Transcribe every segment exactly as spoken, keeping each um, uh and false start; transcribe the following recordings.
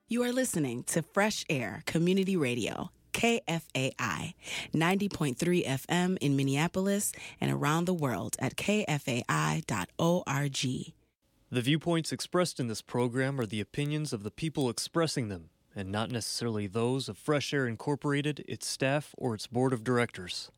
You are listening to Fresh Air Community Radio, K F A I, ninety point three F M in Minneapolis and around the world at k f a i dot org. The viewpoints expressed in this program are the opinions of the people expressing them, and not necessarily those of Fresh Air Incorporated, its staff, or its board of directors.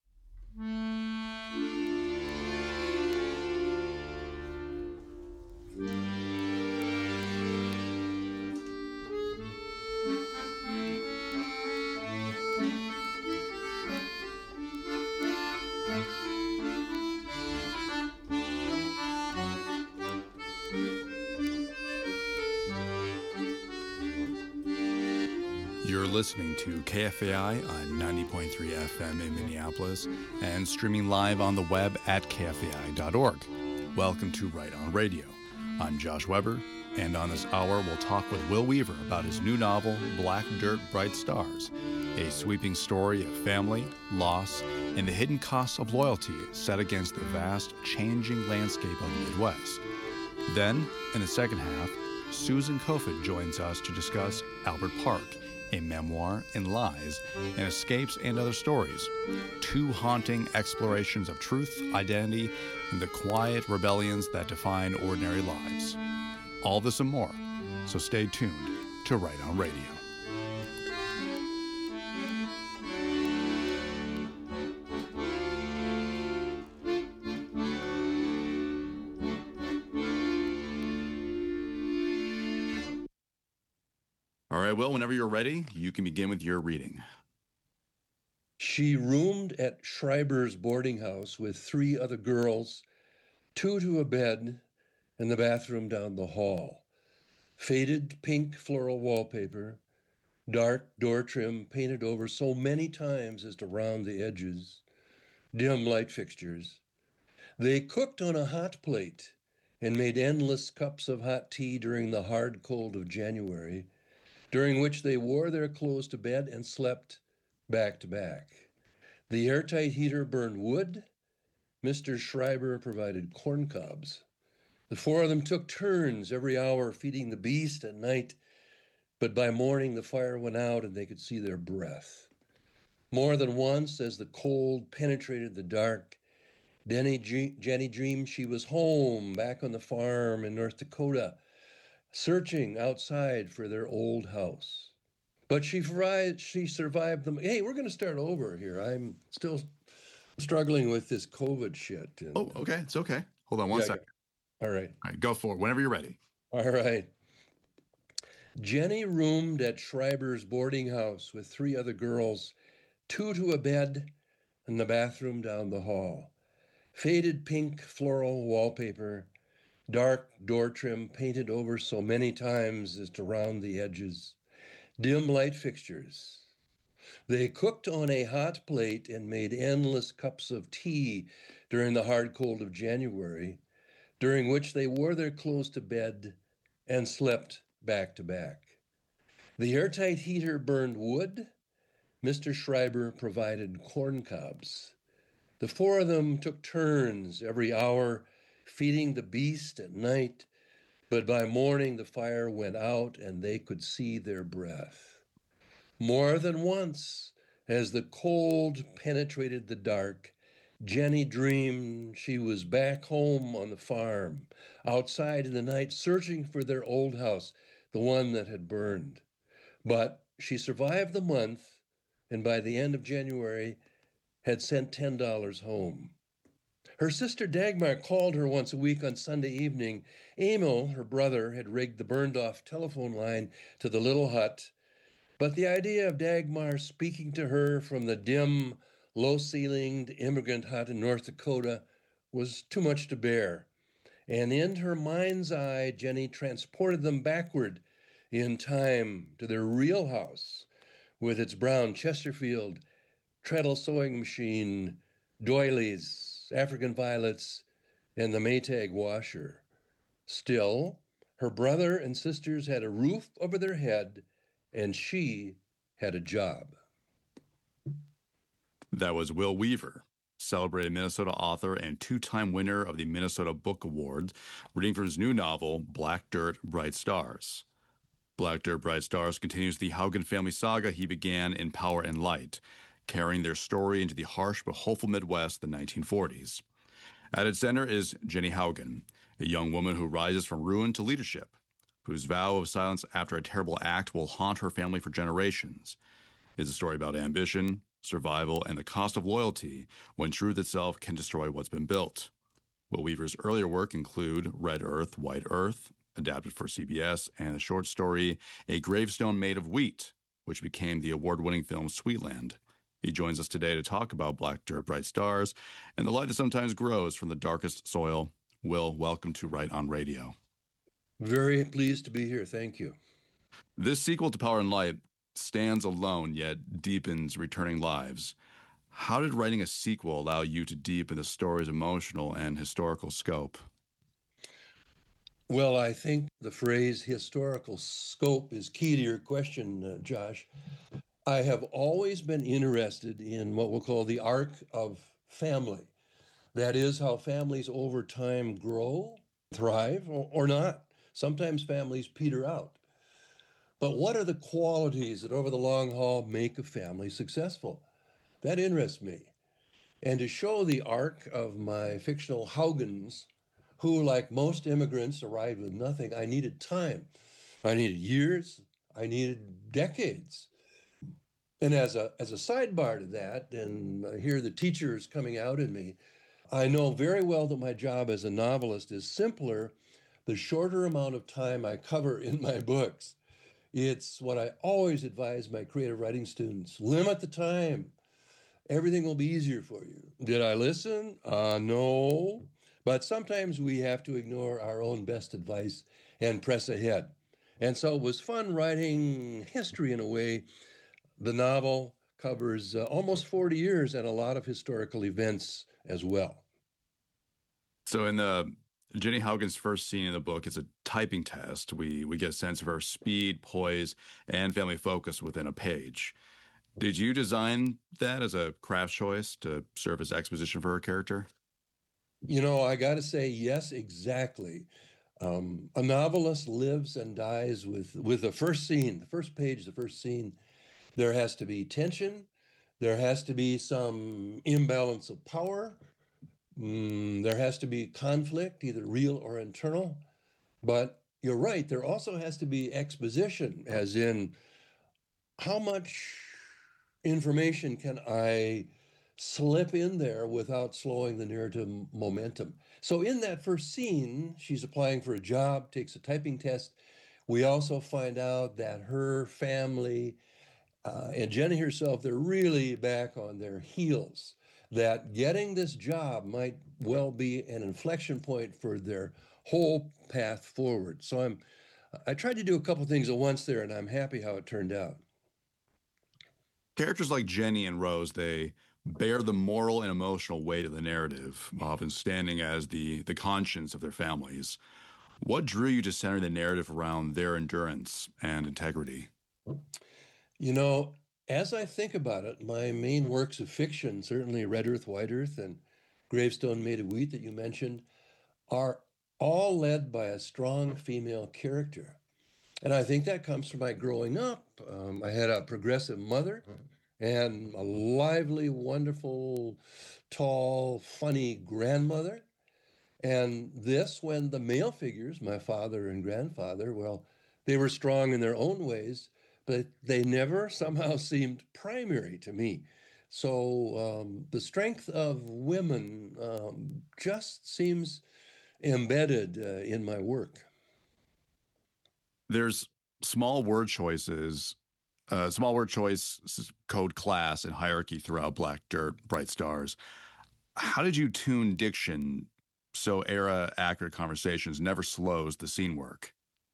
You're listening to K F A I on ninety point three F M in Minneapolis and streaming live on the web at k f a i dot org. Welcome to Right On Radio. I'm Josh Weber, and on this hour we'll talk with Will Weaver about his new novel, Black Dirt, Bright Stars, a sweeping story of family, loss, and the hidden costs of loyalty set against the vast, changing landscape of the Midwest. Then, in the second half, Susan Kofod joins us to discuss Albert Park, a memoir in lies and escapes and other stories, two haunting explorations of truth, identity, and the quiet rebellions that define ordinary lives. All this and more, so stay tuned to Right On Radio. All right, Will, whenever you're ready, you can begin with your reading. She roomed at Schreiber's boarding house with three other girls, two to a bed and the bathroom down the hall. Faded pink floral wallpaper, dark door trim painted over so many times as to round the edges, dim light fixtures. They cooked on a hot plate and made endless cups of hot tea during the hard cold of January, during which they wore their clothes to bed and slept back to back. The airtight heater burned wood. Mister Schreiber provided corn cobs. The four of them took turns every hour feeding the beast at night, but by morning the fire went out and they could see their breath. More than once, as the cold penetrated the dark, Denny, Jenny dreamed she was home, back on the farm in North Dakota, searching outside for their old house. But she survived, she survived them. Hey, we're going to start over here. I'm still struggling with this COVID shit. And, oh, okay. It's okay. Hold on one yeah, second. All right. All right, go for it whenever you're ready. All right. Jenny roomed at Schreiber's boarding house with three other girls, two to a bed and the bathroom down the hall. Faded pink floral wallpaper, dark door trim painted over so many times as to round the edges, dim light fixtures. They cooked on a hot plate and made endless cups of tea during the hard cold of January, during which they wore their clothes to bed and slept back to back. The airtight heater burned wood. Mister Schreiber provided corn cobs. The four of them took turns every hour feeding the beast at night, but by morning the fire went out and they could see their breath. More than once, as the cold penetrated the dark, Jenny dreamed she was back home on the farm, outside in the night, searching for their old house, the one that had burned. But she survived the month, and by the end of January, had sent ten dollars home. Her sister Dagmar called her once a week on Sunday evening. Emil, her brother, had rigged the burned-off telephone line to the little hut, but the idea of Dagmar speaking to her from the dim, low-ceilinged immigrant hut in North Dakota was too much to bear. And in her mind's eye, Jenny transported them backward in time to their real house with its brown Chesterfield, treadle sewing machine, doilies, African violets, and the Maytag washer. Still, her brother and sisters had a roof over their head, and she had a job. That was Will Weaver, celebrated Minnesota author and two-time winner of the Minnesota Book Award, reading from his new novel, Black Dirt, Bright Stars. Black Dirt, Bright Stars continues the Haugen family saga he began in Power and Light, carrying their story into the harsh but hopeful Midwest of the nineteen forties. At its center is Jenny Haugen, a young woman who rises from ruin to leadership, whose vow of silence after a terrible act will haunt her family for generations. It's a story about ambition, survival, and the cost of loyalty when truth itself can destroy what's been built. Will Weaver's earlier work include Red Earth, White Earth, adapted for C B S, and the short story A Gravestone Made of Wheat, which became the award-winning film Sweetland. He joins us today to talk about Black Dirt, Bright Stars, and the light that sometimes grows from the darkest soil. Will, welcome to Right on Radio. Very pleased to be here. Thank you. This sequel to Power and Light stands alone, yet deepens returning lives. How did writing a sequel allow you to deepen the story's emotional and historical scope? Well, I think the phrase historical scope is key to your question, uh, Josh. I have always been interested in what we'll call the arc of family. That is, how families over time grow, thrive, or, or not. Sometimes families peter out. But what are the qualities that over the long haul make a family successful? That interests me. And to show the arc of my fictional Haugens, who, like most immigrants, arrived with nothing, I needed time. I needed years. I needed decades. And as a as a sidebar to that, and I hear the teachers coming out in me, I know very well that my job as a novelist is simpler the shorter amount of time I cover in my books. It's what I always advise my creative writing students. Limit the time. Everything will be easier for you. Did I listen? Uh, no. But sometimes we have to ignore our own best advice and press ahead. And so it was fun writing history in a way. The novel covers uh, almost forty years and a lot of historical events as well. So in the Jenny Haugen's first scene in the book is a typing test. We we get a sense of her speed, poise, and family focus within a page. Did you design that as a craft choice to serve as exposition for her character? You know, I got to say, yes, exactly. Um, a novelist lives and dies with, with the first scene, the first page, the first scene. There has to be tension. There has to be some imbalance of power. Mm, there has to be conflict, either real or internal. But you're right, there also has to be exposition, as in how much information can I slip in there without slowing the narrative momentum. So in that first scene, she's applying for a job, takes a typing test. We also find out that her family uh, and Jenny herself, they're really back on their heels, that getting this job might well be an inflection point for their whole path forward. So I'm, I tried to do a couple things at once there, and I'm happy how it turned out. Characters like Jenny and Rose, they bear the moral and emotional weight of the narrative, often standing as the, the conscience of their families. What drew you to center the narrative around their endurance and integrity? You know, as I think about it, my main works of fiction, certainly Red Earth, White Earth, and Gravestone Made of Wheat that you mentioned, are all led by a strong female character. And I think that comes from my growing up. Um, I had a progressive mother and a lively, wonderful, tall, funny grandmother. And this, when the male figures, my father and grandfather, well, they were strong in their own ways, but they never somehow seemed primary to me. So um, the strength of women um, just seems embedded uh, in my work. There's small word choices, uh, small word choice, code, class, and hierarchy throughout Black Dirt, Bright Stars. How did you tune diction so era-accurate conversations never slows the scene work?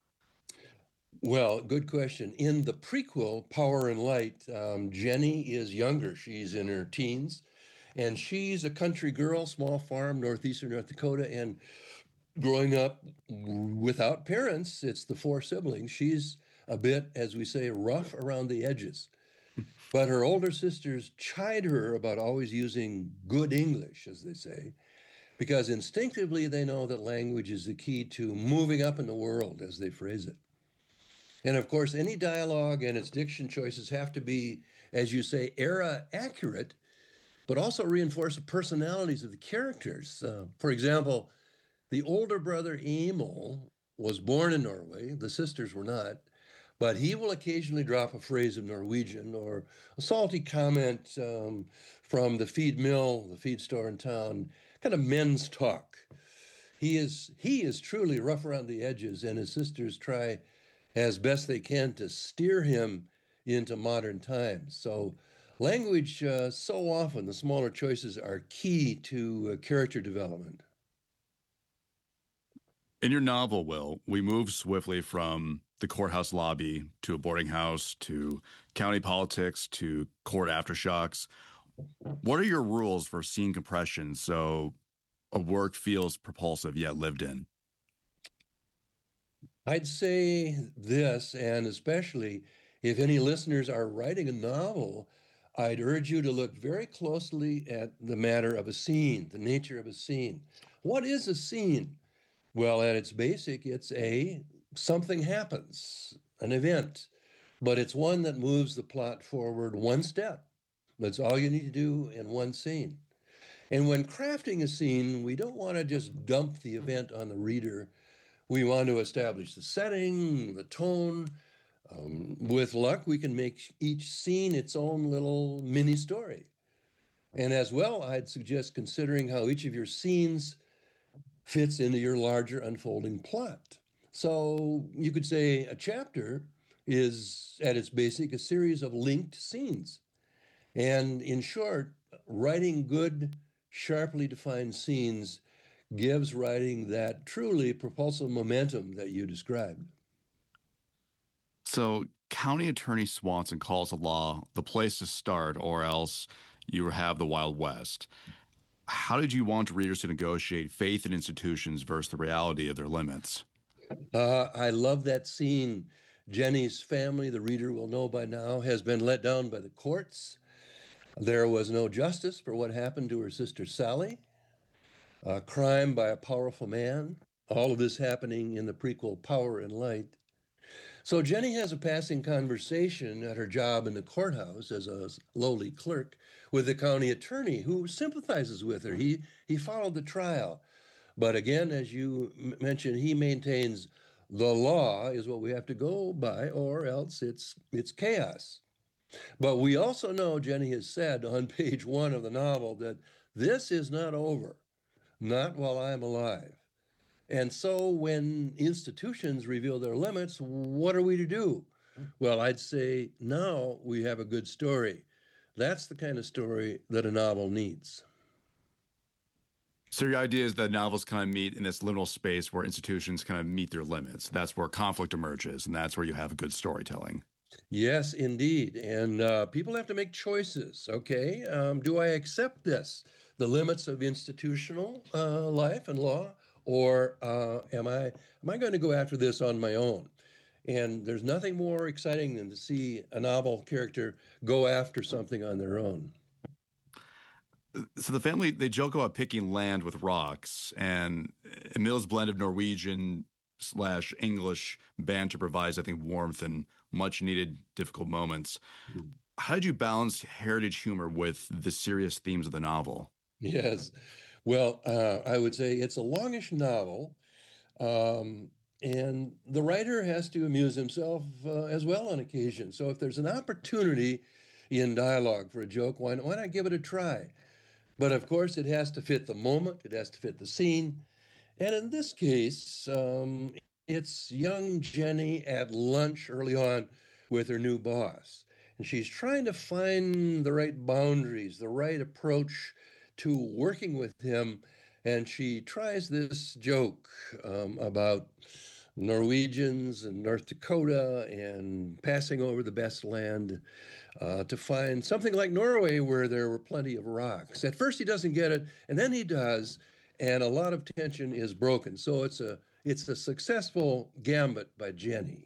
Well, good question. In the prequel, Power and Light, um, Jenny is younger. She's in her teens, and she's a country girl, small farm, northeastern North Dakota, and growing up without parents, it's the four siblings. She's a bit, as we say, rough around the edges. But her older sisters chide her about always using good English, as they say, because instinctively they know that language is the key to moving up in the world, as they phrase it. And of course, any dialogue and its diction choices have to be, as you say, era accurate, but also reinforce the personalities of the characters. Uh, for example, the older brother Emil was born in Norway, the sisters were not, but he will occasionally drop a phrase of Norwegian or a salty comment um, from the feed mill, the feed store in town, kind of men's talk. He is he is truly rough around the edges, and his sisters try as best they can to steer him into modern times. So language, uh, so often the smaller choices are key to uh, character development. In your novel, Will, we move swiftly from the courthouse lobby to a boarding house to county politics to court aftershocks. What are your rules for scene compression so a work feels propulsive yet lived in? I'd say this, and especially if any listeners are writing a novel, I'd urge you to look very closely at the matter of a scene, the nature of a scene. What is a scene? Well, at its basic, it's a something happens, an event, but it's one that moves the plot forward one step. That's all you need to do in one scene. And when crafting a scene, we don't want to just dump the event on the reader. We want to establish the setting, the tone. Um, with luck, we can make each scene its own little mini story. And as well, I'd suggest considering how each of your scenes fits into your larger unfolding plot. So you could say a chapter is, at its basic, a series of linked scenes. And in short, writing good, sharply defined scenes gives writing that truly propulsive momentum that you described. So County Attorney Swanson calls the law the place to start, or else you have the Wild West. How did you want readers to negotiate faith in institutions versus the reality of their limits? Uh, I love that scene. Jenny's family, the reader will know by now, has been let down by the courts. There was no justice for what happened to her sister Sally. A crime by a powerful man. All of this happening in the prequel Power and Light. So Jenny has a passing conversation at her job in the courthouse as a lowly clerk with the county attorney who sympathizes with her. He he followed the trial. But again, as you m- mentioned, he maintains the law is what we have to go by, or else it's it's chaos. But we also know Jenny has said on page one of the novel that this is not over, not while I'm alive. And so when institutions reveal their limits, what are we to do? Well, I'd say now we have a good story. That's the kind of story that a novel needs. So your idea is that novels kind of meet in this liminal space where institutions kind of meet their limits. That's where conflict emerges, and that's where you have good storytelling. Yes, indeed. And uh, people have to make choices. Okay, um, do I accept this, the limits of institutional uh, life and law, or uh, am I am I going to go after this on my own? And there's nothing more exciting than to see a novel character go after something on their own. So the family, they joke about picking land with rocks, and Emil's blend of Norwegian slash English banter provides, I think, warmth and much needed difficult moments. How did you balance heritage humor with the serious themes of the novel? Yes. Well, uh, I would say it's a longish novel, um, and the writer has to amuse himself uh, as well on occasion. So if there's an opportunity in dialogue for a joke, why not, why not give it a try? But of course, it has to fit the moment, it has to fit the scene. And in this case, um, it's young Jenny at lunch early on with her new boss. And she's trying to find the right boundaries, the right approach to working with him. And she tries this joke um, about Norwegians and North Dakota and passing over the best land uh, to find something like Norway where there were plenty of rocks. At first he doesn't get it, and then he does, and a lot of tension is broken. So it's a it's a successful gambit by Jenny.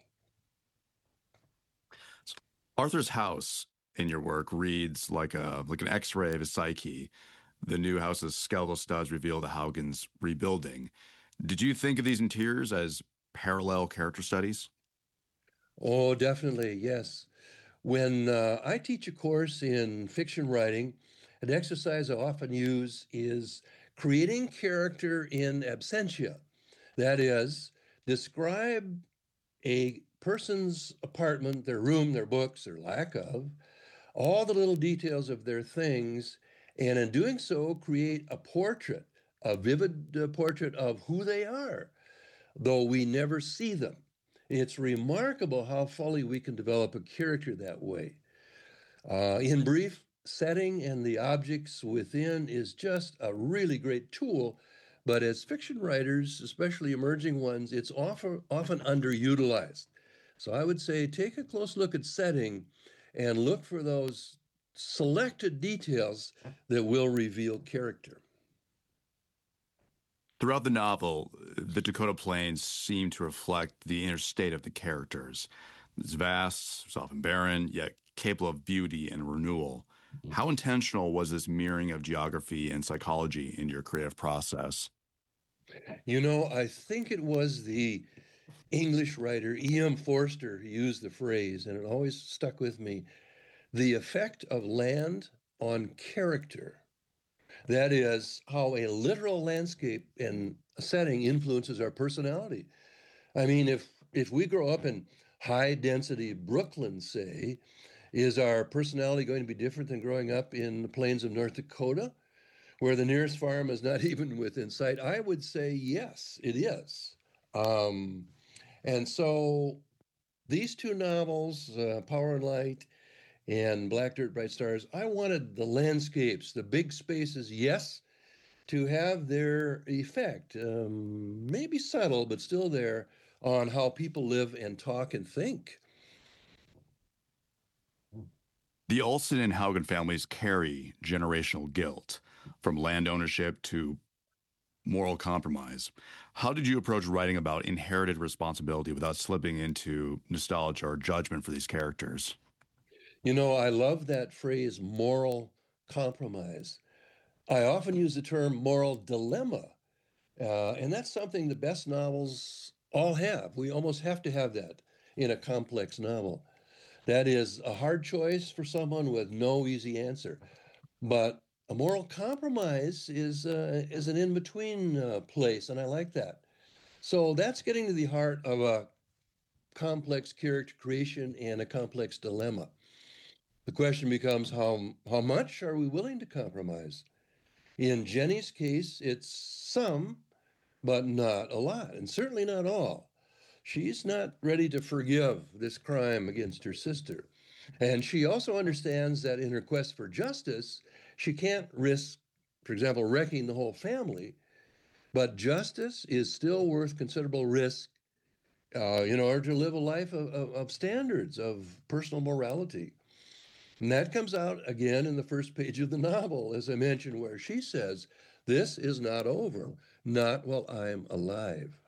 Arthur's house in your work reads like a like an X-ray of his psyche. The new house's skeletal studs reveal the Haugens rebuilding. Did you think of these interiors as parallel character studies? Oh, definitely, yes. When uh, I teach a course in fiction writing, an exercise I often use is creating character in absentia. That is, describe a person's apartment, their room, their books, their lack of, all the little details of their things, and in doing so, create a portrait, a vivid uh, portrait of who they are, though we never see them. It's remarkable how fully we can develop a character that way. Uh, in brief, setting and the objects within is just a really great tool, but as fiction writers, especially emerging ones, it's often, often underutilized. So I would say take a close look at setting and look for those selected details that will reveal character. Throughout the novel, the Dakota Plains seem to reflect the inner state of the characters. It's vast, it's often barren, yet capable of beauty and renewal. How intentional was this mirroring of geography and psychology in your creative process? You know, I think it was the English writer E M Forster who used the phrase, and it always stuck with me, the effect of land on character. That is how a literal landscape and setting influences our personality. I mean, if if we grow up in high density Brooklyn, say, is our personality going to be different than growing up in the plains of North Dakota, where the nearest farm is not even within sight? I would say yes, it is. Um, and so these two novels, uh, Power and Light and Black Dirt, Bright Stars, I wanted the landscapes, the big spaces, yes, to have their effect, um, maybe subtle, but still there, on how people live and talk and think. The Olson and Haugen families carry generational guilt, from land ownership to moral compromise. How did you approach writing about inherited responsibility without slipping into nostalgia or judgment for these characters? You know, I love that phrase, moral compromise. I often use the term moral dilemma, uh, and that's something the best novels all have. We almost have to have that in a complex novel. That is a hard choice for someone with no easy answer. But a moral compromise is uh, is an in between uh, place, and I like that. So that's getting to the heart of a complex character creation and a complex dilemma. The question becomes how how much are we willing to compromise? In Jenny's case, it's some, but not a lot, and certainly not all. She's not ready to forgive this crime against her sister. And she also understands that in her quest for justice, she can't risk, for example, wrecking the whole family. But justice is still worth considerable risk uh, in order to live a life of, of, of standards, of personal morality. And that comes out again in the first page of the novel, as I mentioned, where she says, "This is not over, not while I'm alive."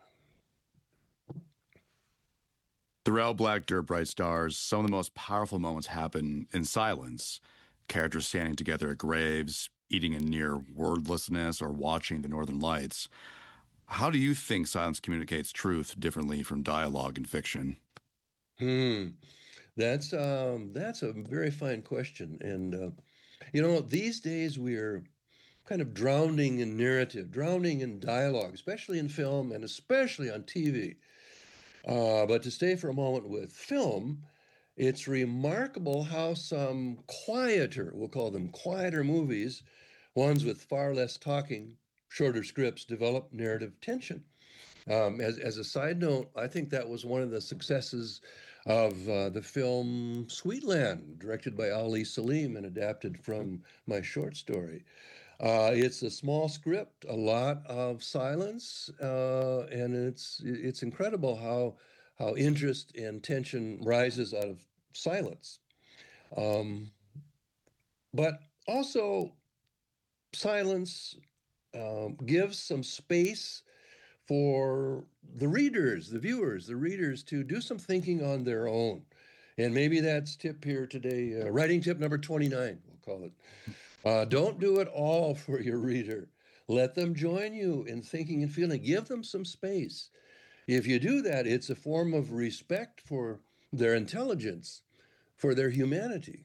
Throughout Black Dirt, Bright Stars, some of the most powerful moments happen in silence. Characters standing together at graves, eating in near wordlessness, or watching the northern lights. How do you think silence communicates truth differently from dialogue in fiction? Hmm. That's um, that's a very fine question, and uh, you know, these days we're kind of drowning in narrative, drowning in dialogue, especially in film and especially on T V. Uh, but to stay for a moment with film, it's remarkable how some quieter, we'll call them quieter movies, ones with far less talking, shorter scripts, develop narrative tension. Um, as, as a side note, I think that was one of the successes of uh, the film Sweetland, directed by Ali Salim and adapted from my short story. Uh, it's a small script, a lot of silence, uh, and it's it's incredible how how interest and tension rises out of silence. Um, but also, silence um, gives some space for the readers, the viewers, the readers to do some thinking on their own. And maybe that's tip here today, uh, writing tip number twenty-nine, we'll call it. Uh, don't do it all for your reader. Let them join you in thinking and feeling. Give them some space. If you do that, it's a form of respect for their intelligence, for their humanity.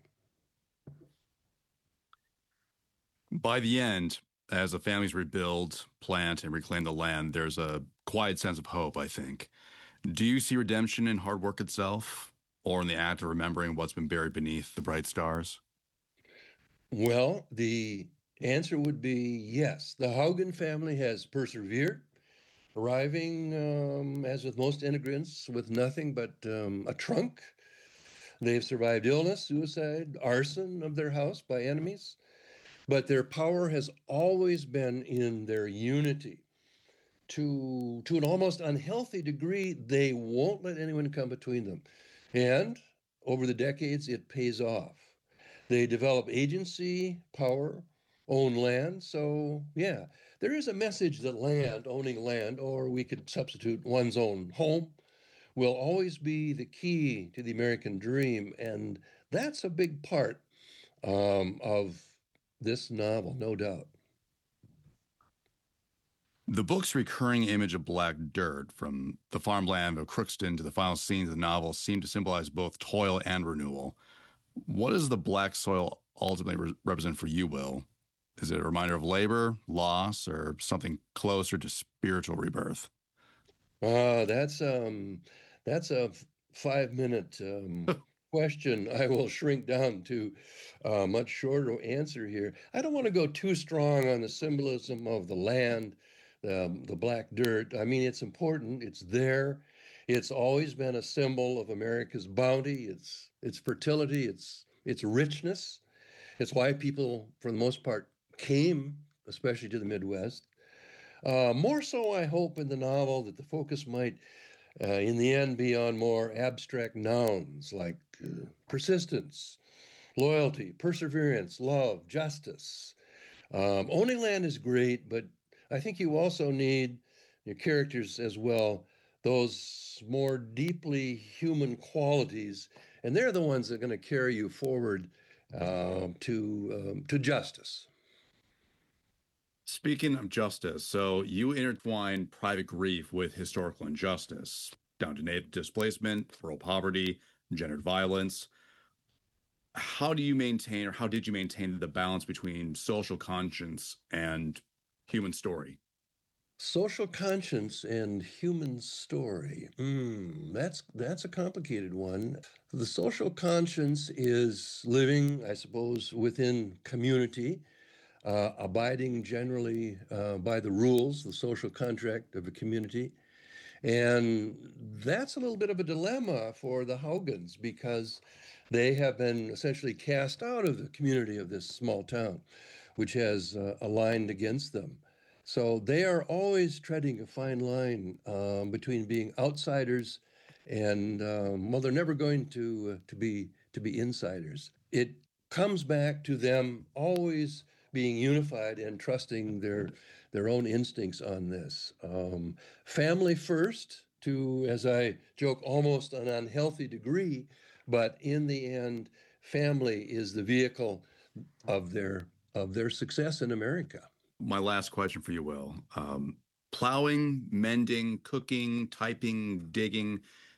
By the end, as the families rebuild, plant, and reclaim the land, there's a quiet sense of hope, I think. Do you see redemption in hard work itself, or in the act of remembering what's been buried beneath the bright stars? Well, the answer would be yes. The Haugen family has persevered, arriving, um, as with most immigrants, with nothing but um, a trunk. They've survived illness, suicide, arson of their house by enemies, but their power has always been in their unity. To, to an almost unhealthy degree, they won't let anyone come between them. And over the decades, it pays off. They develop agency, power, own land. So, yeah, there is a message that land, owning land, or we could substitute one's own home, will always be the key to the American dream. And that's a big part um, of this novel, no doubt. The book's recurring image of black dirt, from the farmland of Crookston to the final scenes of the novel, seem to symbolize both toil and renewal. What does the black soil ultimately re- represent for you, Will? Is it a reminder of labor, loss, or something closer to spiritual rebirth? Uh, that's um, that's a five-minute um, question. I will shrink down to a much shorter answer here. I don't want to go too strong on the symbolism of the land, the, the black dirt. I mean, it's important. It's there. It's always been a symbol of America's bounty, its its fertility, its its richness. It's why people, for the most part, came, especially to the Midwest. Uh, more so, I hope, in the novel that the focus might, uh, in the end, be on more abstract nouns like uh, persistence, loyalty, perseverance, love, justice. Um, owning land is great, but I think you also need your characters as well, those more deeply human qualities, and they're the ones that are going to carry you forward um, to um, to justice. Speaking of justice, so you intertwine private grief with historical injustice, down to native displacement, rural poverty, gendered violence. How do you maintain, or how did you maintain the balance between social conscience and human story? Social conscience and human story. Mm, that's that's a complicated one. The social conscience is living, I suppose, within community, uh, abiding generally uh, by the rules, the social contract of a community. And that's a little bit of a dilemma for the Haugens because they have been essentially cast out of the community of this small town, which has uh, aligned against them. So they are always treading a fine line um, between being outsiders and um, well, they're never going to uh, to be to be insiders. It comes back to them always being unified and trusting their their own instincts on this. Um, family first, to, as I joke, almost an unhealthy degree, but in the end, family is the vehicle of their of their success in America. My last question for you, Will. Um, plowing, mending, cooking, typing, digging,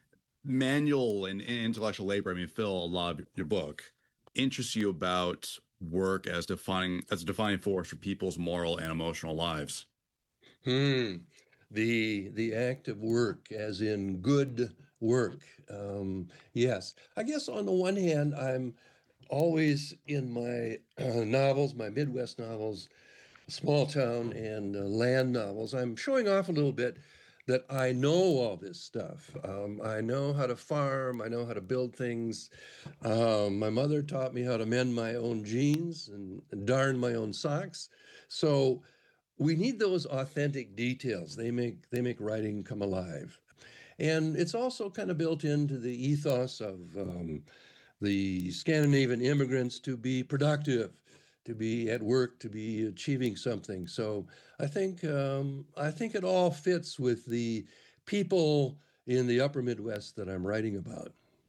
manual and, and intellectual labor, I mean, fill a lot of your book, interests you about work as defining as a defining force for people's moral and emotional lives. Hmm. The the act of work, as in good work. Um, yes. I guess on the one hand, I'm always in my uh, novels, my Midwest novels, small town and uh, land novels. I'm showing off a little bit that I know all this stuff. Um, I know how to farm. I know how to build things. Um, my mother taught me how to mend my own jeans and, and darn my own socks. So we need those authentic details. They make they make writing come alive. And it's also kind of built into the ethos of um, the Scandinavian immigrants to be productive, to be at work, to be achieving something. So I think um, I think it all fits with the people in the upper Midwest that I'm writing about.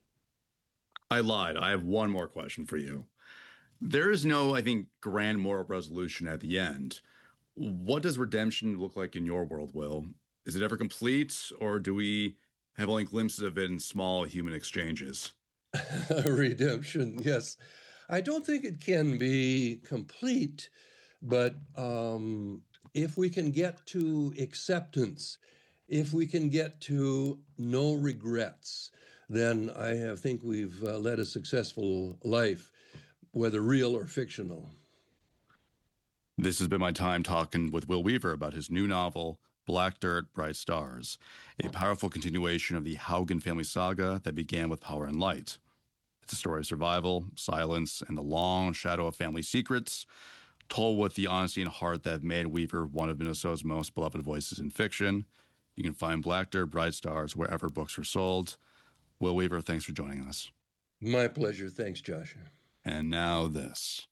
I lied. I have one more question for you. There is no, I think, grand moral resolution at the end. What does redemption look like in your world, Will? Is it ever complete, or do we have only glimpses of it in small human exchanges. Redemption, yes. I don't think it can be complete, but um, if we can get to acceptance, if we can get to no regrets, then I have, think we've uh, led a successful life, whether real or fictional. This has been my time talking with Will Weaver about his new novel, Black Dirt, Bright Stars, a powerful continuation of the Haugen family saga that began with Power and Light. It's a story of survival, silence, and the long shadow of family secrets, told with the honesty and heart that have made Weaver one of Minnesota's most beloved voices in fiction. You can find Black Dirt, Bright Stars wherever books are sold. Will Weaver, thanks for joining us. My pleasure. Thanks, Josh. And now this.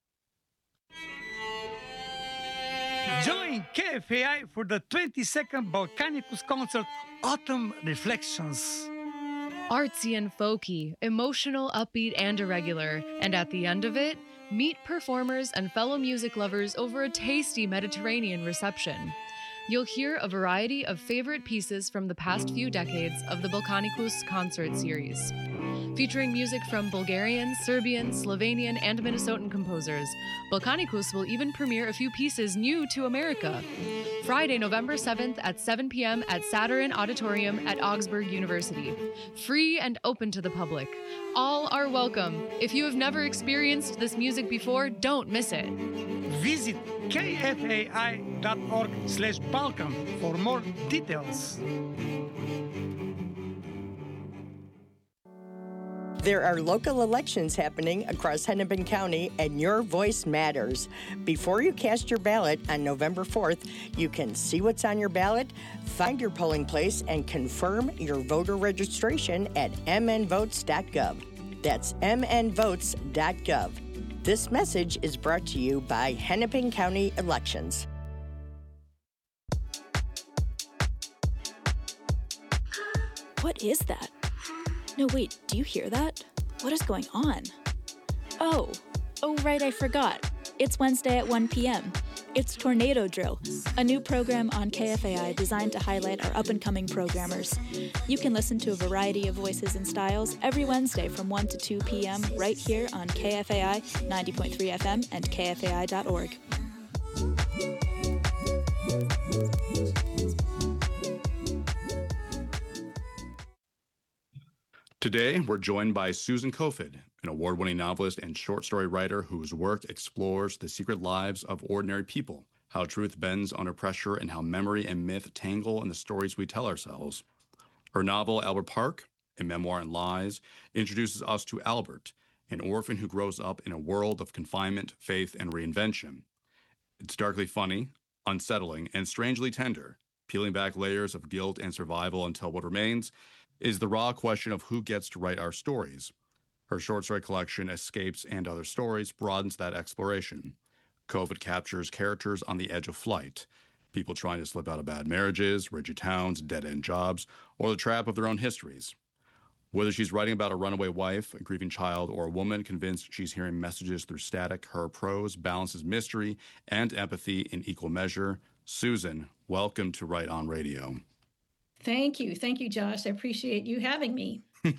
Join K F A I for the twenty-second Balkanicus Concert Autumn Reflections. Artsy and folky, emotional, upbeat, and irregular. And at the end of it, meet performers and fellow music lovers over a tasty Mediterranean reception. You'll hear a variety of favorite pieces from the past few decades of the Balkanicus concert series. Featuring music from Bulgarian, Serbian, Slovenian, and Minnesotan composers, Balkanicus will even premiere a few pieces new to America. Friday, November seventh at seven p.m. at Saturn Auditorium at Augsburg University. Free and open to the public. All are welcome. If you have never experienced this music before, don't miss it. Visit K F A I dot org slash Balkan for more details. There are local elections happening across Hennepin County, and your voice matters. Before you cast your ballot on November fourth, you can see what's on your ballot, find your polling place, and confirm your voter registration at m n votes dot gov. That's m n votes dot gov. This message is brought to you by Hennepin County Elections. What is that? No, wait, do you hear that? What is going on? Oh, oh right, I forgot. It's Wednesday at one p.m. It's Tornado Drill, a new program on K F A I designed to highlight our up-and-coming programmers. You can listen to a variety of voices and styles every Wednesday from one to two p.m. right here on K F A I ninety point three F M and K F A I dot org. Today, we're joined by Susan Kofod, an award-winning novelist and short story writer whose work explores the secret lives of ordinary people, how truth bends under pressure, and how memory and myth tangle in the stories we tell ourselves. Her novel, Albert Park, A Memoir in Lies, introduces us to Albert, an orphan who grows up in a world of confinement, faith, and reinvention. It's darkly funny, unsettling, and strangely tender, peeling back layers of guilt and survival until what remains is the raw question of who gets to write our stories. Her short story collection, Escapes and Other Stories, broadens that exploration. Kofod captures characters on the edge of flight, people trying to slip out of bad marriages, rigid towns, dead-end jobs, or the trap of their own histories. Whether she's writing about a runaway wife, a grieving child, or a woman convinced she's hearing messages through static, her prose balances mystery and empathy in equal measure. Susan, welcome to Right On Radio. Thank you. Thank you, Josh. I appreciate you having me.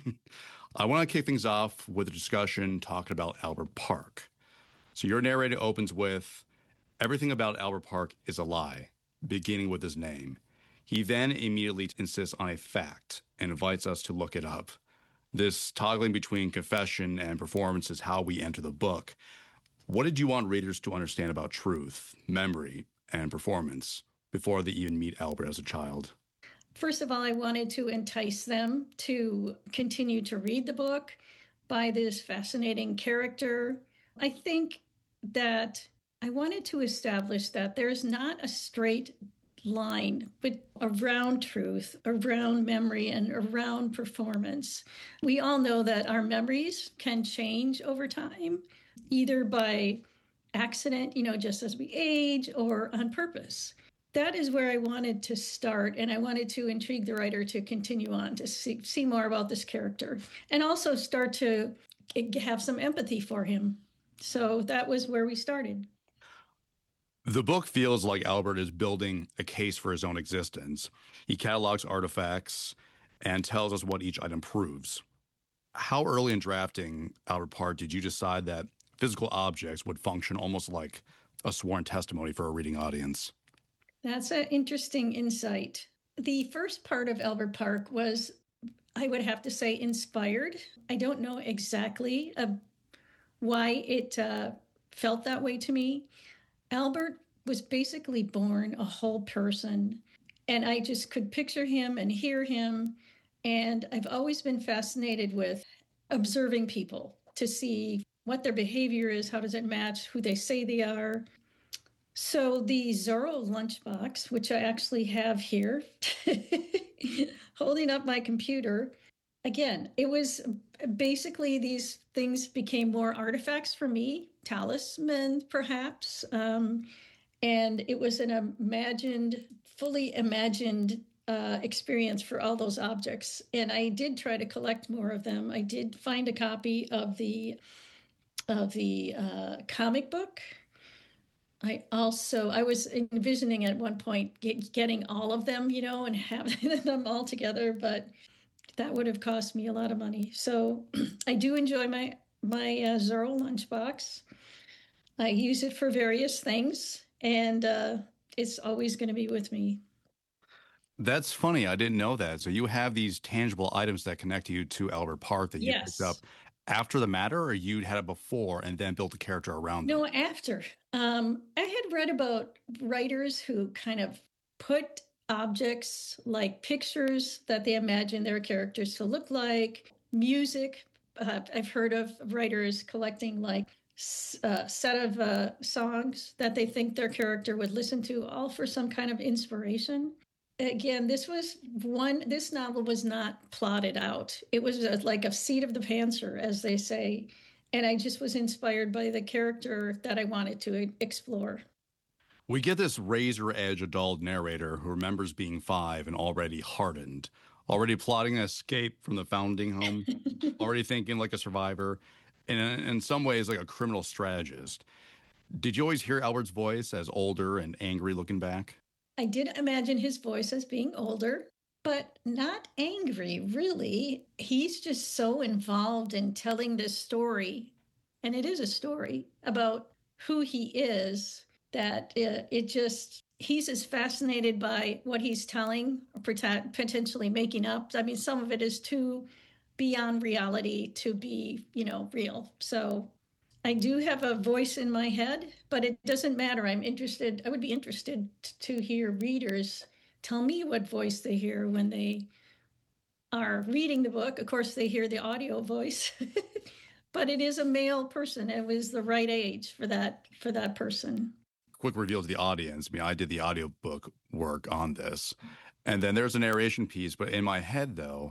I want to kick things off with a discussion talking about Albert Park. So your narrative opens with, everything about Albert Park is a lie, beginning with his name. He then immediately insists on a fact and invites us to look it up. This toggling between confession and performance is how we enter the book. What did you want readers to understand about truth, memory, and performance before they even meet Albert as a child? First of all, I wanted to entice them to continue to read the book by this fascinating character. I think that I wanted to establish that there's not a straight line but around truth, around memory, and around performance. We all know that our memories can change over time, either by accident, you know, just as we age, or on purpose. That is where I wanted to start, and I wanted to intrigue the writer to continue on to see, see more about this character, and also start to have some empathy for him. So that was where we started. The book feels like Albert is building a case for his own existence. He catalogs artifacts and tells us what each item proves. How early in drafting Albert Park did you decide that physical objects would function almost like a sworn testimony for a reading audience? That's an interesting insight. The first part of Albert Park was, I would have to say, inspired. I don't know exactly uh, why it uh, felt that way to me. Albert was basically born a whole person, and I just could picture him and hear him. And I've always been fascinated with observing people to see what their behavior is, how does it match who they say they are. So the Zorro lunchbox, which I actually have here, holding up my computer, again, it was basically these things became more artifacts for me, talisman perhaps, um, and it was an imagined, fully imagined uh, experience for all those objects. And I did try to collect more of them. I did find a copy of the of the uh, comic book. I also, I was envisioning at one point get, getting all of them, you know, and having them all together, but that would have cost me a lot of money. So I do enjoy my, my uh, Zorro lunchbox. I use it for various things, and uh, it's always going to be with me. That's funny. I didn't know that. So you have these tangible items that connect you to Albert Park that you Yes. picked up after the matter, or you had it before and then built a character around them? No, after. Um, I had read about writers who kind of put objects like pictures that they imagine their characters to look like, music. Uh, I've heard of writers collecting like a set of uh, songs that they think their character would listen to, all for some kind of inspiration. Again, this was one, this novel was not plotted out. It was a, like a seat of the pantser, as they say. And I just was inspired by the character that I wanted to explore. We get this razor-edge adult narrator who remembers being five and already hardened, already plotting an escape from the founding home, already thinking like a survivor, and in some ways like a criminal strategist. Did you always hear Albert's voice as older and angry looking back? I did imagine his voice as being older, but not angry, really. He's just so involved in telling this story, and it is a story about who he is, that it, it just, he's as fascinated by what he's telling, or potentially making up. I mean, some of it is too beyond reality to be, you know, real. So I do have a voice in my head, but it doesn't matter. I'm interested, I would be interested to hear readers tell me what voice they hear when they are reading the book. Of course, they hear the audio voice, but it is a male person. It was the right age for that, for that person. Quick reveal to the audience. I mean, I did the audiobook work on this, and then there's a narration piece, but in my head, though,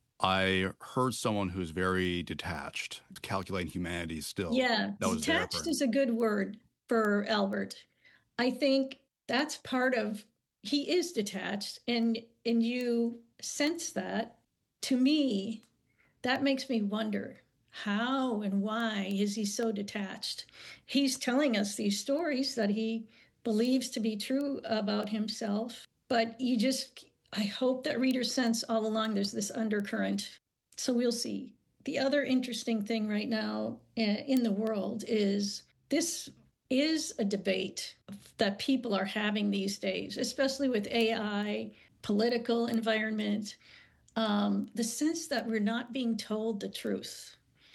I heard someone who's very detached, calculating humanity still. Yeah, that was detached is a good word for Albert. I think that's part of, he is detached, and and you sense that. To me, that makes me wonder, how and why is he so detached? He's telling us these stories that he believes to be true about himself, but you just, I hope that readers sense all along there's this undercurrent. So we'll see. The other interesting thing right now in the world is this is a debate that people are having these days, especially with A I, political environment, um, the sense that we're not being told the truth,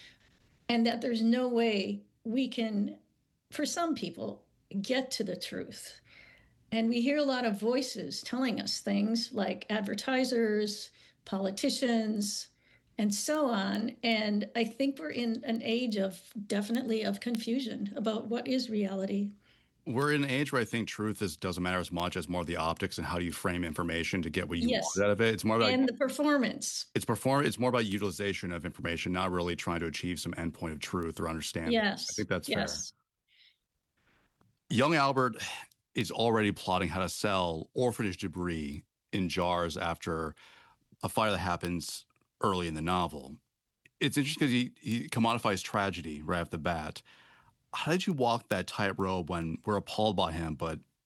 and that there's no way we can, for some people, get to the truth. And we hear a lot of voices telling us things like advertisers, politicians, and so on. And I think we're in an age of definitely of confusion about what is reality. We're in an age where I think truth is, doesn't matter as much as more the optics and how do you frame information to get what you Yes. want out of it. It's more about and the performance. It's perform. It's more about utilization of information, not really trying to achieve some endpoint of truth or understanding. Yes. I think that's yes. fair. Young Albert is already plotting how to sell orphanage debris in jars after a fire that happens early in the novel. It's interesting because he, he commodifies tragedy right off the bat. How did you walk that tightrope when we're appalled by him, but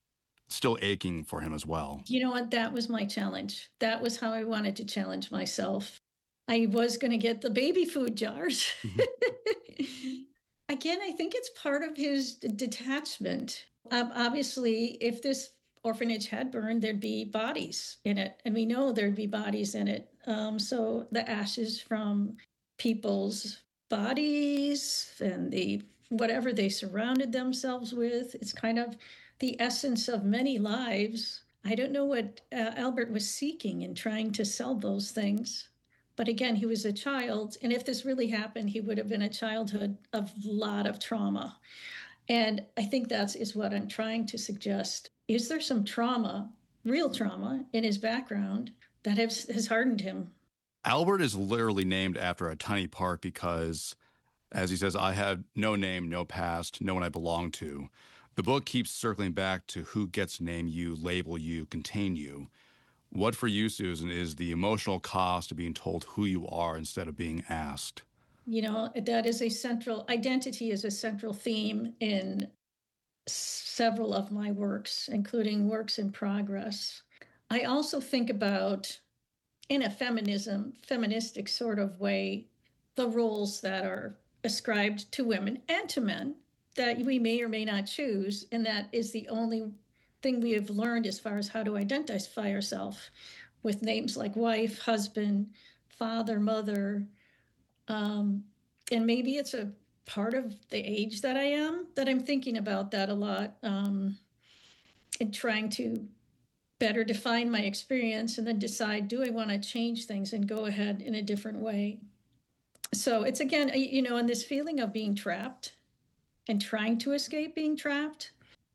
still aching for him as well. You know what? That was my challenge. That was how I wanted to challenge myself. I was going to get the baby food jars. Mm-hmm. Again, I think it's part of his detachment. Um, obviously, if this orphanage had burned, there'd be bodies in it. And we know there'd be bodies in it. Um, so the ashes from people's bodies and the whatever they surrounded themselves with, it's kind of the essence of many lives. I don't know what uh, Albert was seeking in trying to sell those things. But again, he was a child. And if this really happened, he would have been a childhood of a lot of trauma. And I think that's is what I'm trying to suggest. Is there some trauma, real trauma, in his background that has, has hardened him? Albert is literally named after a tiny park because, as he says, I have no name, no past, no one I belong to. The book keeps circling back to who gets to name you, label you, contain you. What for you, Susan, is the emotional cost of being told who you are instead of being asked? You know, that is a central, identity is a central theme in several of my works, including works in progress. I also think about, in a feminism, feministic sort of way, the roles that are ascribed to women and to men that we may or may not choose, and that is the only thing we have learned as far as how to identify ourselves with names like wife, husband, father, mother. Um, and maybe it's a part of the age that I am that I'm thinking about that a lot um, and trying to better define my experience and then decide, do I want to change things and go ahead in a different way? So it's, again, you know, and this feeling of being trapped and trying to escape being trapped.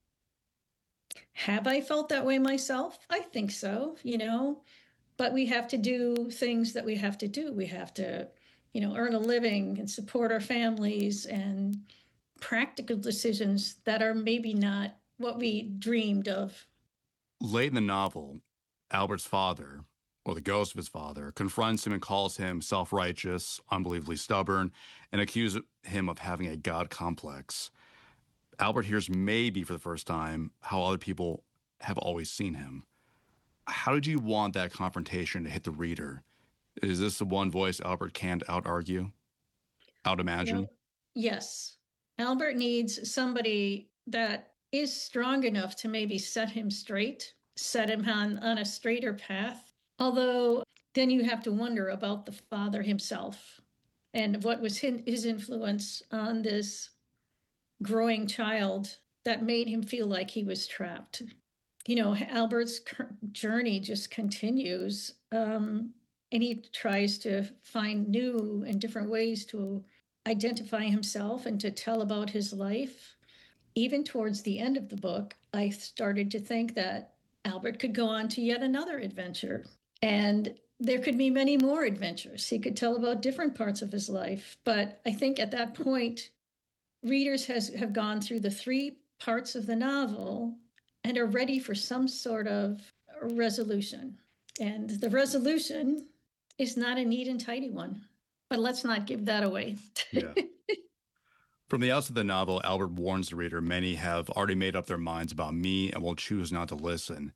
Have I felt that way myself? I think so, you know, but we have to do things that we have to do. We have to, you know, earn a living and support our families and practical decisions that are maybe not what we dreamed of. Late in the novel, Albert's father, or the ghost of his father, confronts him and calls him self-righteous, unbelievably stubborn, and accuses him of having a God complex. Albert hears maybe for the first time how other people have always seen him. How did you want that confrontation to hit the reader? Is this the one voice Albert can't out-argue, out-imagine? You know, yes. Albert needs somebody that is strong enough to maybe set him straight, set him on, on a straighter path. Although then you have to wonder about the father himself and what was his influence on this growing child that made him feel like he was trapped. You know, Albert's journey just continues, um, and he tries to find new and different ways to identify himself and to tell about his life. Even towards the end of the book, I started to think that Albert could go on to yet another adventure, and there could be many more adventures. He could tell about different parts of his life. But I think at that point, readers has, have gone through the three parts of the novel and are ready for some sort of resolution. And the resolution is not a neat and tidy one, but let's not give that away. Yeah. From the outset of the novel, Albert warns the reader, many have already made up their minds about me and will choose not to listen.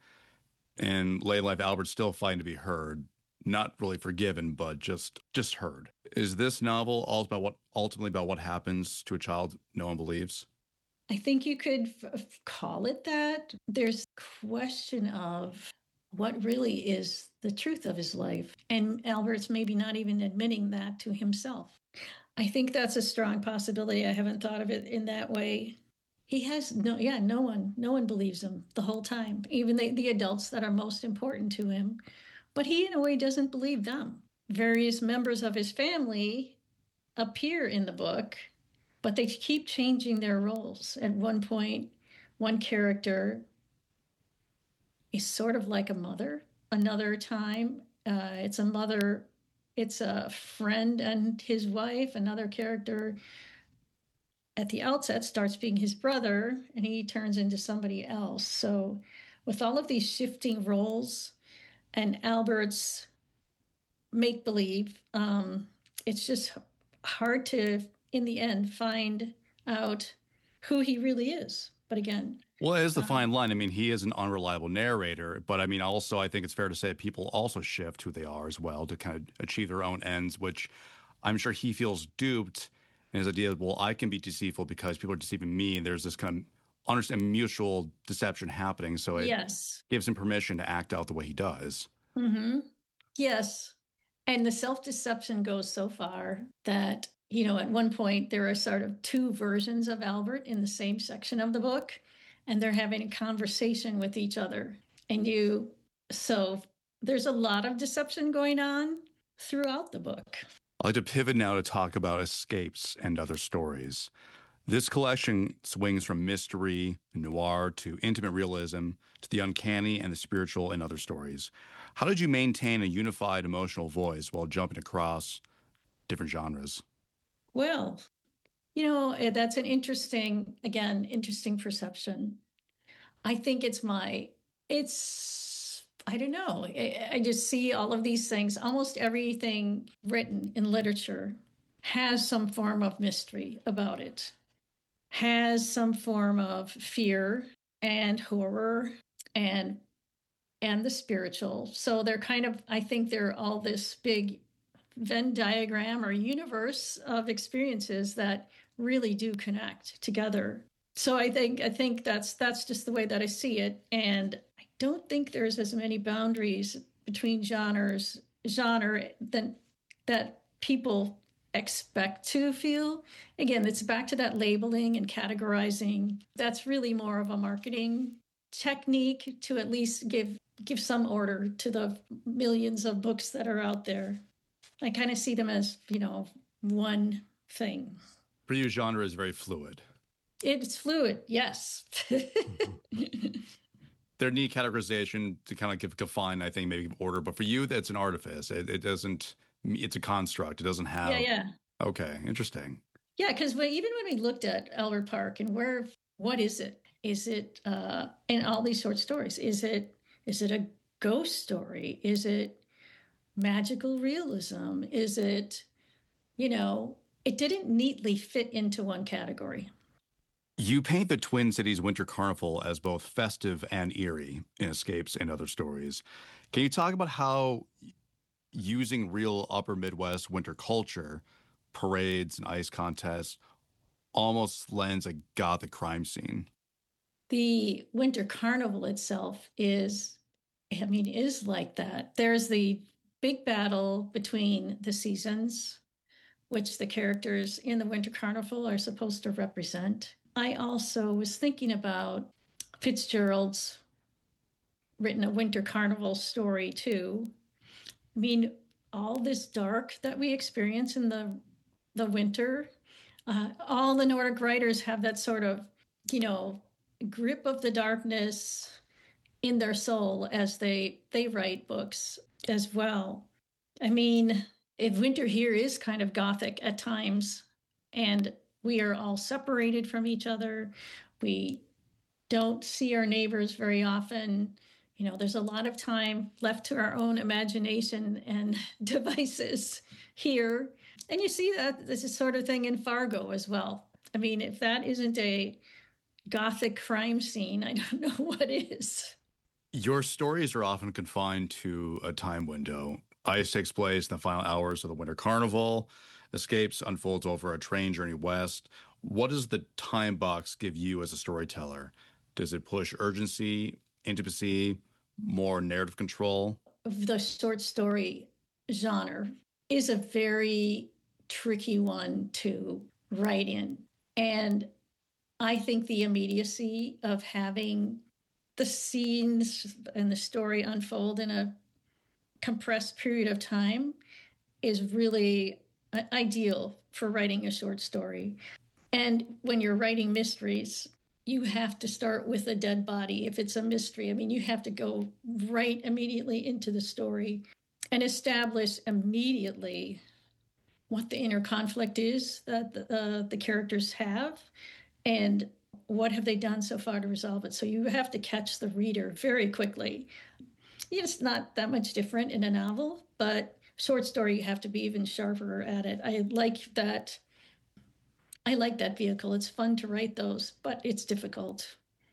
In late life, Albert's still fighting to be heard, not really forgiven, but just just heard. Is this novel all about what ultimately about what happens to a child no one believes? I think you could f- call it that. There's a question of what really is the truth of his life. And Albert's maybe not even admitting that to himself. I think that's a strong possibility. I haven't thought of it in that way. He has no, yeah, no one, no one believes him the whole time, even the, the adults that are most important to him. But he, in a way, doesn't believe them. Various members of his family appear in the book, but they keep changing their roles. At one point, one character is sort of like a mother. Another time, uh, it's a mother, it's a friend and his wife. Another character at the outset starts being his brother, and he turns into somebody else. So with all of these shifting roles and Albert's make-believe, um, it's just hard to, in the end, find out who he really is. But again, well, it is the uh, fine line. I mean, he is an unreliable narrator, but I mean, also, I think it's fair to say people also shift who they are as well to kind of achieve their own ends, which I'm sure he feels duped. And his idea is, well, I can be deceitful because people are deceiving me, and there's this kind of understand mutual deception happening. So it yes. gives him permission to act out the way he does. Mm-hmm. Yes. And the self-deception goes so far that, you know, at one point there are sort of two versions of Albert in the same section of the book, and they're having a conversation with each other. And you, so there's a lot of deception going on throughout the book. I'd like to pivot now to talk about escapes and other stories. This collection swings from mystery and noir to intimate realism to the uncanny and the spiritual in other stories. How did you maintain a unified emotional voice while jumping across different genres? Well, you know, that's an interesting, again, interesting perception. I think it's my, it's, I don't know. I, I just see all of these things. Almost everything written in literature has some form of mystery about it, has some form of fear and horror and and the spiritual. So they're kind of, I think they're all this big Venn diagram or universe of experiences that really do connect together. So I think I think that's that's just the way that I see it. And I don't think there's as many boundaries between genres, genre than that people expect to feel. Again, it's back to that labeling and categorizing. That's really more of a marketing technique to at least give give some order to the millions of books that are out there. I kind of see them as, you know, one thing. For you, genre is very fluid. It's fluid, yes. There need categorization to kind of give define, I think, maybe order. But for you, that's an artifice. It, it doesn't, it's a construct. It doesn't have. Yeah, yeah. Okay, interesting. Yeah, because even when we looked at Albert Park and where, what is it? Is it, uh, in all these short stories, is it, is it a ghost story? Is it magical realism? Is it, you know, it didn't neatly fit into one category. You paint the Twin Cities Winter Carnival as both festive and eerie in Escapes and Other Stories. Can you talk about how using real upper Midwest winter culture, parades and ice contests, almost lends a gothic crime scene? The Winter Carnival itself is, I mean, is like that. There's the big battle between the seasons, which the characters in the Winter Carnival are supposed to represent. I also was thinking about Fitzgerald's written a Winter Carnival story too. I mean, all this dark that we experience in the the winter, uh, all the Nordic writers have that sort of, you know, grip of the darkness in their soul as they they write books as well. I mean, if winter here is kind of gothic at times, and we are all separated from each other. We don't see our neighbors very often. You know, there's a lot of time left to our own imagination and devices here. And you see that this is sort of thing in Fargo as well. I mean, if that isn't a gothic crime scene, I don't know what is. Your stories are often confined to a time window. Ice takes place in the final hours of the Winter Carnival. Escapes unfolds over a train journey west. What does the time box give you as a storyteller? Does it push urgency, intimacy, more narrative control? The short story genre is a very tricky one to write in. And I think the immediacy of having the scenes and the story unfold in a compressed period of time is really ideal for writing a short story. And when you're writing mysteries, you have to start with a dead body. If it's a mystery, I mean, you have to go right immediately into the story and establish immediately what the inner conflict is that the, uh, the characters have and what have they done so far to resolve it. So you have to catch the reader very quickly. It's not that much different in a novel, but short story, you have to be even sharper at it. I like that. I like that vehicle. It's fun to write those, but it's difficult.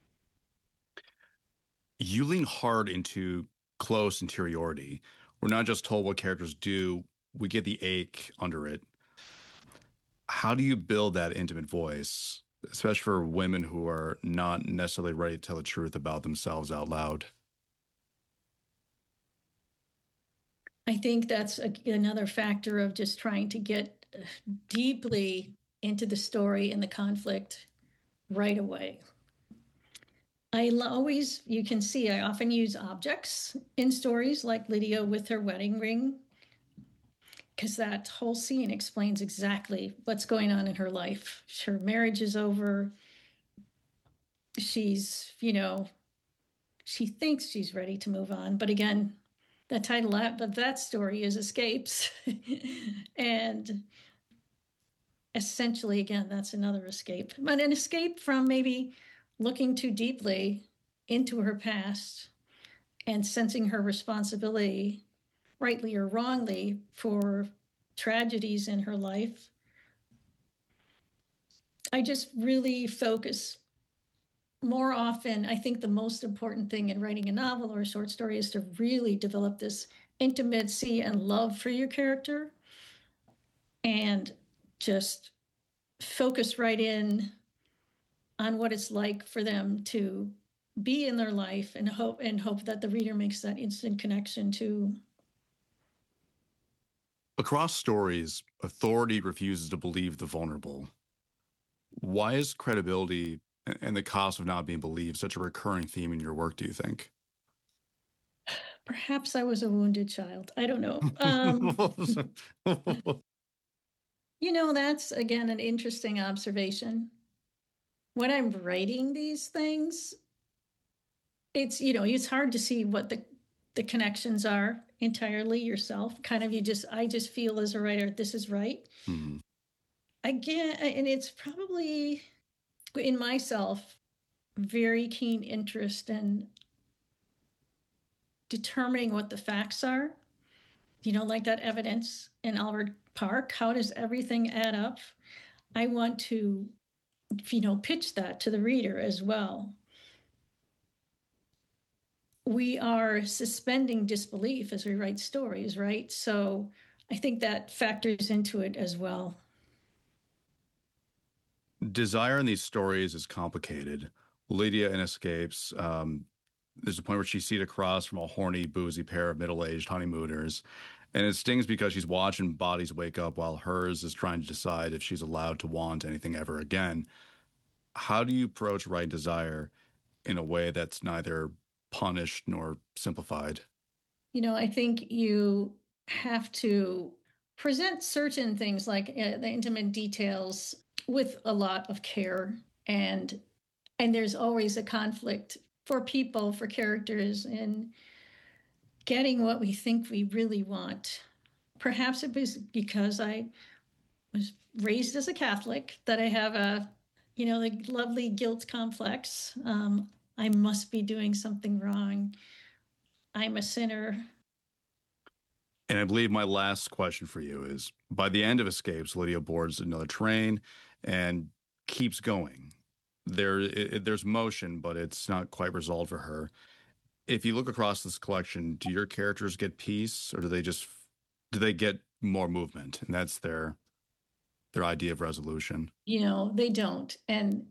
You lean hard into close interiority. We're not just told what characters do, we get the ache under it. How do you build that intimate voice, especially for women who are not necessarily ready to tell the truth about themselves out loud? I think that's a, another factor of just trying to get deeply into the story and the conflict right away. I always, you can see, I often use objects in stories like Lydia with her wedding ring, because that whole scene explains exactly what's going on in her life. Her marriage is over. She's, you know, she thinks she's ready to move on. But again, the title of that story is Escapes. And essentially, again, that's another escape. But an escape from maybe looking too deeply into her past and sensing her responsibility, rightly or wrongly, for tragedies in her life. I just really focus more often. I think the most important thing in writing a novel or a short story is to really develop this intimacy and love for your character and just focus right in on what it's like for them to be in their life and hope and hope that the reader makes that instant connection to. Across stories, authority refuses to believe the vulnerable. Why is credibility and the cost of not being believed such a recurring theme in your work, do you think? Perhaps I was a wounded child. I don't know. Um, you know, that's, again, an interesting observation. When I'm writing these things, it's, you know, it's hard to see what the, the connections are entirely yourself. Kind of, you just, I just feel as a writer, this is right. Mm-hmm. Again, and it's probably in myself, very keen interest in determining what the facts are. You know, like that evidence in Albert Park, how does everything add up? I want to, you know, pitch that to the reader as well. We are suspending disbelief as we write stories, right? So I think that factors into it as well. Desire in these stories is complicated. Lydia in Escapes, um, there's a point where she's seen across from a horny, boozy pair of middle-aged honeymooners, and it stings because she's watching bodies wake up while hers is trying to decide if she's allowed to want anything ever again. How do you approach writing desire in a way that's neither punished nor simplified? You know, I think you have to present certain things like uh, the intimate details with a lot of care, and and there's always a conflict for people, for characters, in getting what we think we really want. Perhaps it was because I was raised as a Catholic that I have a, you know, the lovely guilt complex. Um, I must be doing something wrong. I'm a sinner. And I believe my last question for you is, by the end of Escapes, Lydia boards another train and keeps going. There, it, there's motion, but it's not quite resolved for her. If you look across this collection, do your characters get peace, or do they just, do they get more movement? And that's their, their idea of resolution. You know, they don't. And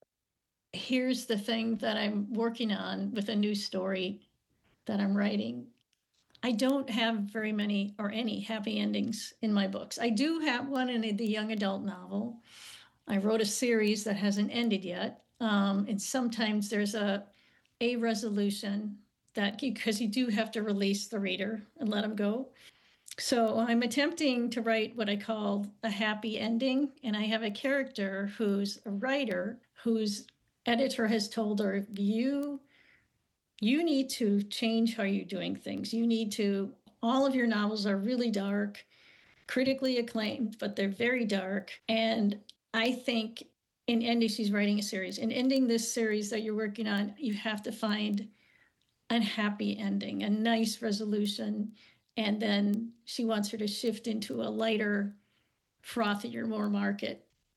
here's the thing that I'm working on with a new story that I'm writing. I don't have very many or any happy endings in my books. I do have one in the young adult novel. I wrote a series that hasn't ended yet. Um, and sometimes there's a, a resolution that, because you do have to release the reader and let them go. So I'm attempting to write what I call a happy ending. And I have a character who's a writer whose editor has told her, you, you need to change how you're doing things. You need to, all of your novels are really dark, critically acclaimed, but they're very dark. And I think in ending, she's writing a series. In ending this series that you're working on, you have to find a happy ending, a nice resolution. And then she wants her to shift into a lighter, frothier, more market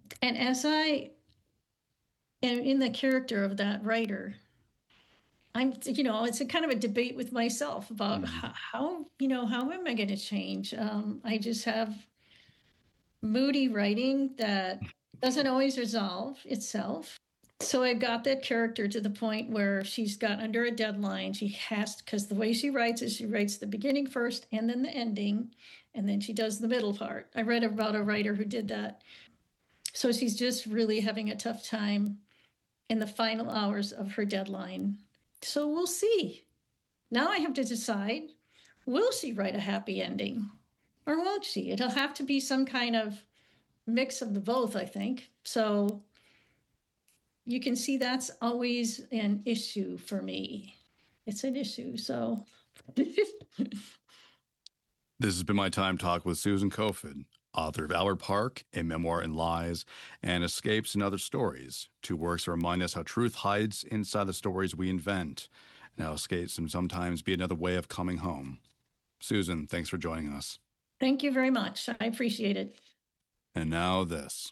And as I am in the character of that writer, I'm, you know, it's a kind of a debate with myself about mm. how, how, you know, how am I going to change? Um, I just have moody writing that doesn't always resolve itself. So I got that character to the point where she's got under a deadline. She has, because the way she writes is she writes the beginning first and then the ending, and then she does the middle part. I read about a writer who did that. So she's just really having a tough time in the final hours of her deadline. So we'll see. Now I have to decide, will she write a happy ending or won't she? It'll have to be some kind of mix of the both, I think. So you can see that's always an issue for me. It's an issue, so. This has been my time talk with Susan Kofod, author of Albert Park, A Memoir in Lies, and Escapes and Other Stories. Two works that remind us how truth hides inside the stories we invent, and how escapes can sometimes be another way of coming home. Susan, thanks for joining us. Thank you very much. I appreciate it. And now this.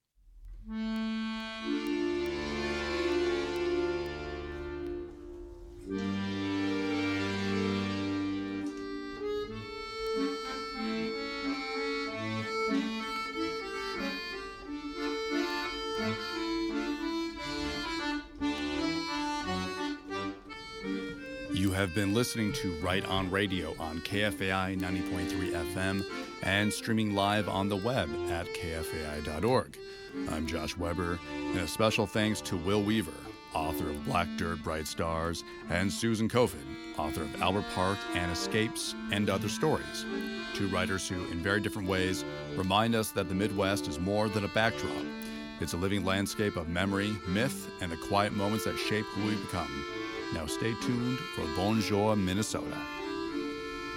You have been listening to Right On Radio on K F A I ninety point three F M and streaming live on the web at K F A I dot org. I'm Josh Weber, and a special thanks to Will Weaver, author of Black Dirt, Bright Stars, and Susan Kofod, author of Albert Park and Escapes and Other Stories. Two writers who, in very different ways, remind us that the Midwest is more than a backdrop. It's a living landscape of memory, myth, and the quiet moments that shape who we become. Now stay tuned for Bonjour, Minnesota.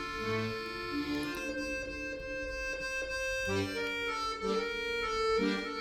Thank you.